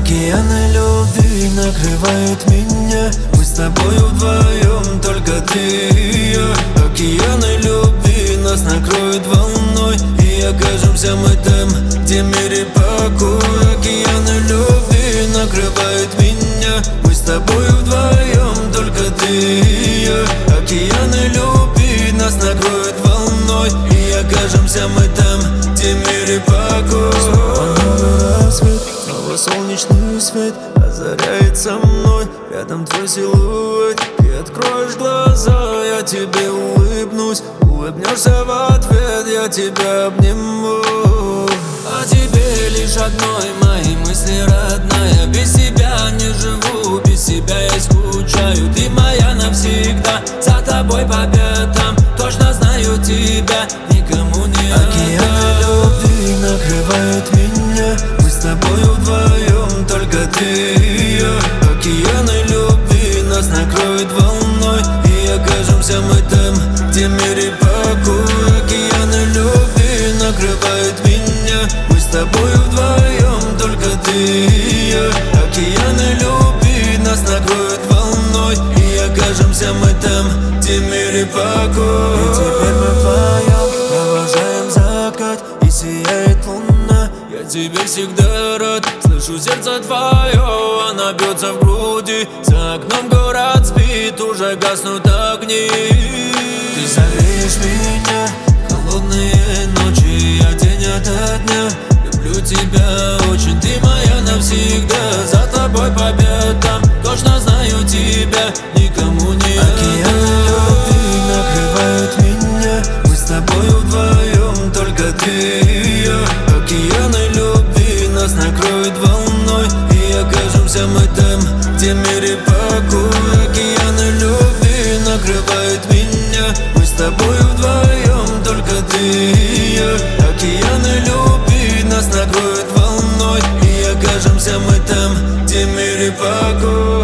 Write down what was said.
Океаны любви накрывают меня. Мы с тобою вдвоем, только ты и я. Океаны любви нас накроют волной, и окажемся мы там, где мир и покой. Океаны любви накрывают меня. Мы с тобою вдвоем, только ты и я. Океаны любви нас накроют волной, и окажемся мы там, где мир и покой. Снова рассвет, снова солнечный свет озаряет со мной. Рядом твой силуэт, ты откроешь глаза, я тебе улыбнусь. Улыбнешься в ответ, я тебя обниму. О тебе лишь одной мои мысли, родная. Без тебя не живу, без тебя я скучаю. Ты моя навсегда, за тобой по пятам. Точно знаю тебя, никому не отдам. Океаны любви накрывают меня. Мы с тобою вдвоем, только ты и я. Океаны любви нас накроют волной, и окажемся мы там, где мир и покой. Океаны любви накрывают меня. Мы с тобою вдвоем, только ты и я. Океаны любви нас накроют волной, и окажемся мы там, где мир и покой. И теперь мы вдвоем провожаем закат, и сияет луна. Я тебе всегда рад, слышу сердце твое, оно бьется в груди. За окном город спит, уже гаснут огни. Ты согреешь меня в холодные ночи, я день ото дня люблю тебя очень. Ты моя навсегда, за тобой по пятам. Точно знаю тебя, никому не отдам. Океаны любви накрывают меня. Мы с тобою вдвоем, только ты и я. Океаны любви нас накроют волной, и окажемся мы там, где мир и покой. Океаны любви накрывают меня. Мы с тобою вдвоем, только ты и я. Океаны любви нас накроют волной, и окажемся мы там, где мир и покой.